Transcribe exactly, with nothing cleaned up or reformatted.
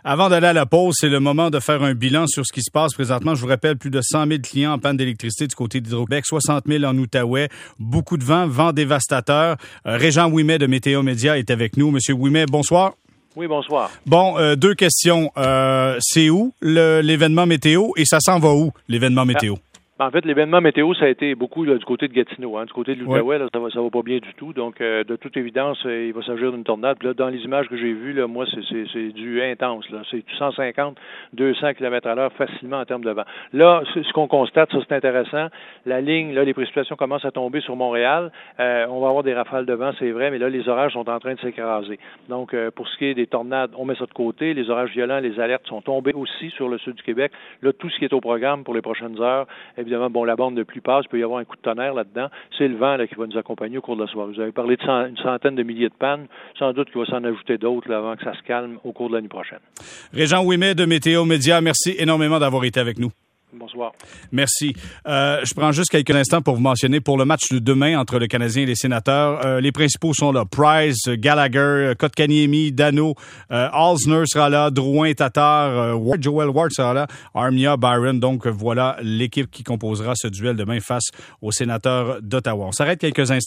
Avant d'aller à la pause, c'est le moment de faire un bilan sur ce qui se passe présentement. Je vous rappelle, plus de cent mille clients en panne d'électricité du côté d'Hydro-Québec, soixante mille en Outaouais, beaucoup de vent, vent dévastateur. Euh, Régent Ouimet de Météo Média est avec nous. Monsieur Ouimet, bonsoir. Oui, bonsoir. Bon, euh, deux questions. Euh, c'est où le, l'événement météo et ça s'en va où, l'événement météo? Ah. En fait, l'événement météo, ça a été beaucoup là, du côté de Gatineau. Hein. Du côté de l'Outaouais, là, ça va, ça va pas bien du tout. Donc, euh, de toute évidence, euh, il va s'agir d'une tornade. Puis là, dans les images que j'ai vues, là, moi, c'est, c'est, c'est du intense. Là. C'est du cent cinquante, deux cents kilomètres à l'heure facilement en termes de vent. Là, ce, ce qu'on constate, ça c'est intéressant. La ligne, là, les précipitations commencent à tomber sur Montréal. Euh, on va avoir des rafales de vent, c'est vrai, mais là, les orages sont en train de s'écraser. Donc, euh, pour ce qui est des tornades, on met ça de côté. Les orages violents, les alertes sont tombées aussi sur le sud du Québec. Là, tout ce qui est au programme pour les prochaines heures, évidemment, bon, la bande de pluie passe, il peut y avoir un coup de tonnerre là-dedans. C'est le vent là, qui va nous accompagner au cours de la soirée. Vous avez parlé de cent, une centaine de milliers de pannes. Sans doute qu'il va s'en ajouter d'autres là, avant que ça se calme au cours de l'année prochaine. Régent Ouimet de Météo Média, merci énormément d'avoir été avec nous. Bonsoir. Merci. Euh, je prends juste quelques instants pour vous mentionner pour le match de demain entre le Canadien et les Sénateurs. Euh, les principaux sont là. Price, Gallagher, Kotkaniemi, Dano, euh, Alzner sera là, Drouin, Tatar, euh, Ward, Joel Ward sera là, Armia, Byron. Donc voilà l'équipe qui composera ce duel demain face aux Sénateurs d'Ottawa. On s'arrête quelques instants.